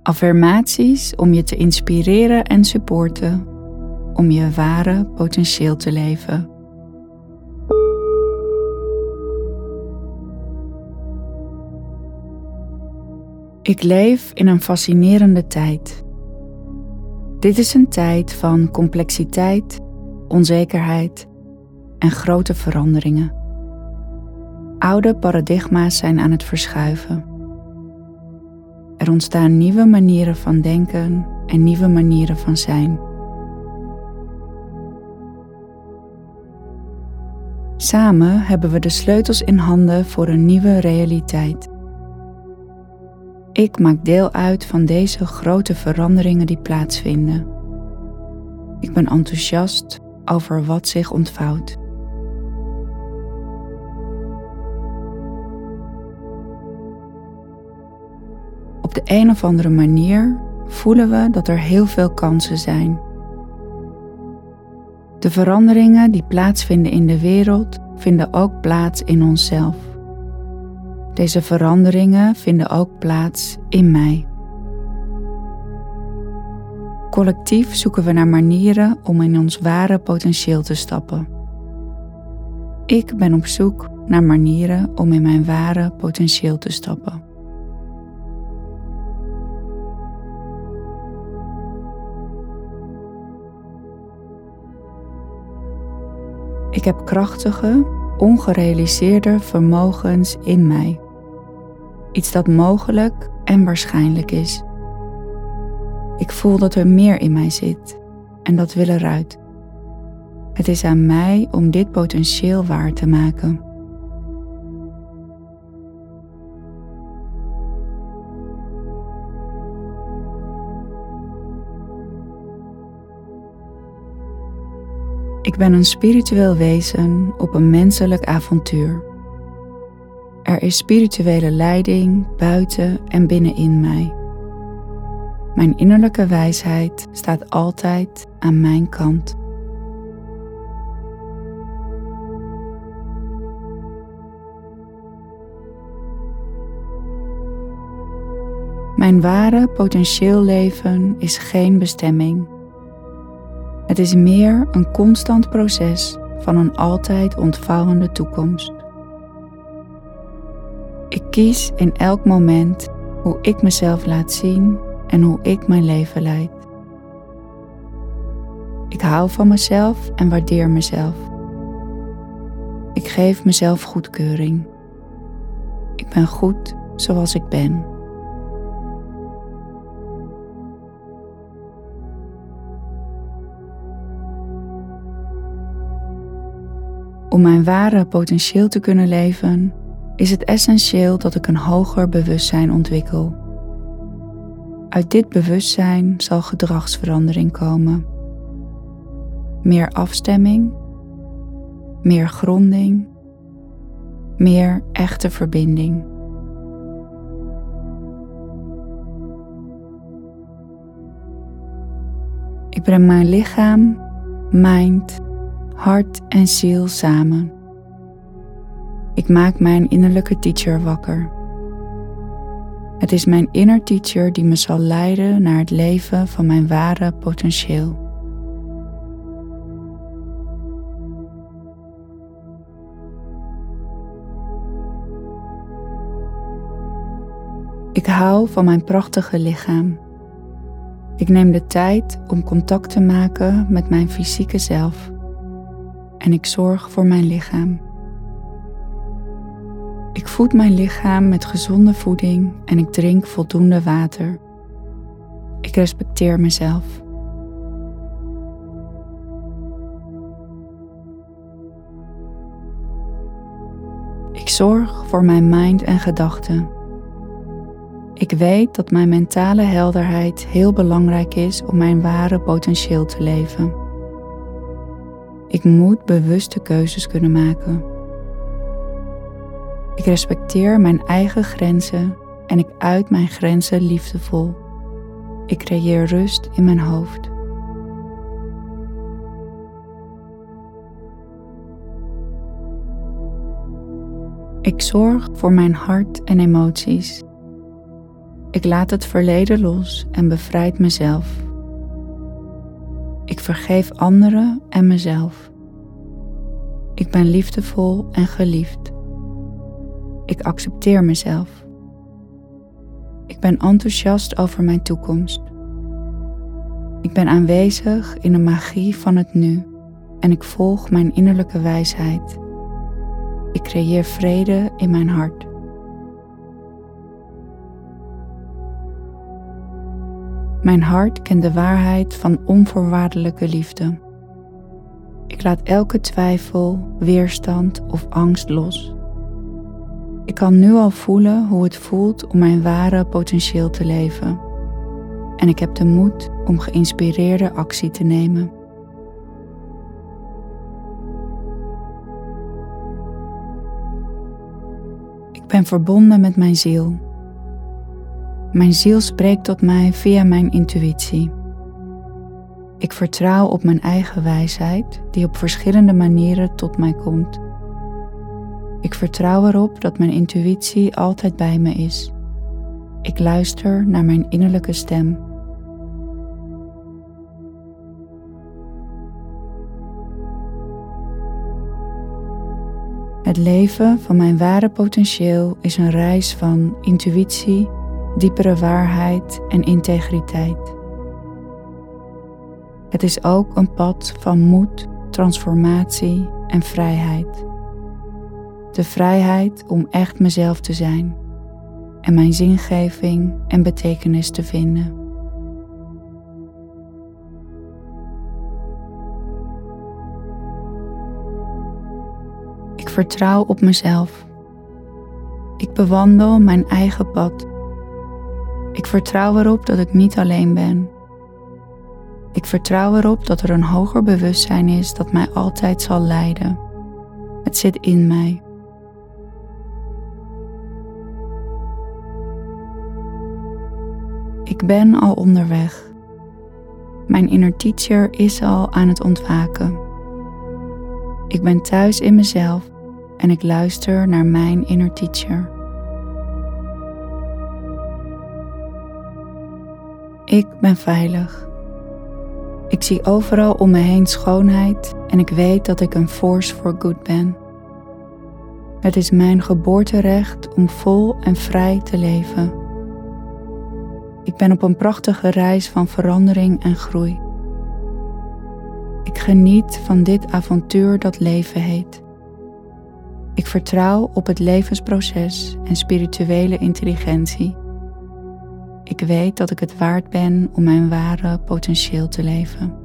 Affirmaties om je te inspireren en supporten om je ware potentieel te leven. Ik leef in een fascinerende tijd. Dit is een tijd van complexiteit, onzekerheid en grote veranderingen. Oude paradigma's zijn aan het verschuiven. Er ontstaan nieuwe manieren van denken en nieuwe manieren van zijn. Samen hebben we de sleutels in handen voor een nieuwe realiteit. Ik maak deel uit van deze grote veranderingen die plaatsvinden. Ik ben enthousiast over wat zich ontvouwt. Op de een of andere manier voelen we dat er heel veel kansen zijn. De veranderingen die plaatsvinden in de wereld vinden ook plaats in onszelf. Deze veranderingen vinden ook plaats in mij. Collectief zoeken we naar manieren om in ons ware potentieel te stappen. Ik ben op zoek naar manieren om in mijn ware potentieel te stappen. Ik heb krachtige, ongerealiseerde vermogens in mij. Iets dat mogelijk en waarschijnlijk is. Ik voel dat er meer in mij zit en dat wil eruit. Het is aan mij om dit potentieel waar te maken. Ik ben een spiritueel wezen op een menselijk avontuur. Er is spirituele leiding buiten en binnenin mij. Mijn innerlijke wijsheid staat altijd aan mijn kant. Mijn ware potentieel leven is geen bestemming. Het is meer een constant proces van een altijd ontvouwende toekomst. Ik kies in elk moment hoe ik mezelf laat zien en hoe ik mijn leven leid. Ik hou van mezelf en waardeer mezelf. Ik geef mezelf goedkeuring. Ik ben goed zoals ik ben. Om mijn ware potentieel te kunnen leven, is het essentieel dat ik een hoger bewustzijn ontwikkel. Uit dit bewustzijn zal gedragsverandering komen. Meer afstemming, meer gronding, meer echte verbinding. Ik breng mijn lichaam, mind, hart en ziel samen. Ik maak mijn innerlijke teacher wakker. Het is mijn inner teacher die me zal leiden naar het leven van mijn ware potentieel. Ik hou van mijn prachtige lichaam. Ik neem de tijd om contact te maken met mijn fysieke zelf. En ik zorg voor mijn lichaam. Ik voed mijn lichaam met gezonde voeding en ik drink voldoende water. Ik respecteer mezelf. Ik zorg voor mijn mind en gedachten. Ik weet dat mijn mentale helderheid heel belangrijk is om mijn ware potentieel te leven. Ik moet bewuste keuzes kunnen maken. Ik respecteer mijn eigen grenzen en ik uit mijn grenzen liefdevol. Ik creëer rust in mijn hoofd. Ik zorg voor mijn hart en emoties. Ik laat het verleden los en bevrijd mezelf. Ik vergeef anderen en mezelf. Ik ben liefdevol en geliefd. Ik accepteer mezelf. Ik ben enthousiast over mijn toekomst. Ik ben aanwezig in de magie van het nu en ik volg mijn innerlijke wijsheid. Ik creëer vrede in mijn hart. Mijn hart kent de waarheid van onvoorwaardelijke liefde. Ik laat elke twijfel, weerstand of angst los. Ik kan nu al voelen hoe het voelt om mijn ware potentieel te leven. En ik heb de moed om geïnspireerde actie te nemen. Ik ben verbonden met mijn ziel. Mijn ziel spreekt tot mij via mijn intuïtie. Ik vertrouw op mijn eigen wijsheid, die op verschillende manieren tot mij komt. Ik vertrouw erop dat mijn intuïtie altijd bij me is. Ik luister naar mijn innerlijke stem. Het leven van mijn ware potentieel is een reis van intuïtie, diepere waarheid en integriteit. Het is ook een pad van moed, transformatie en vrijheid. De vrijheid om echt mezelf te zijn en mijn zingeving en betekenis te vinden. Ik vertrouw op mezelf. Ik bewandel mijn eigen pad. Ik vertrouw erop dat ik niet alleen ben. Ik vertrouw erop dat er een hoger bewustzijn is dat mij altijd zal leiden. Het zit in mij. Ik ben al onderweg. Mijn inner teacher is al aan het ontwaken. Ik ben thuis in mezelf en ik luister naar mijn inner teacher. Ik ben veilig. Ik zie overal om me heen schoonheid en ik weet dat ik een force for good ben. Het is mijn geboorterecht om vol en vrij te leven. Ik ben op een prachtige reis van verandering en groei. Ik geniet van dit avontuur dat leven heet. Ik vertrouw op het levensproces en spirituele intelligentie. Ik weet dat ik het waard ben om mijn ware potentieel te leven.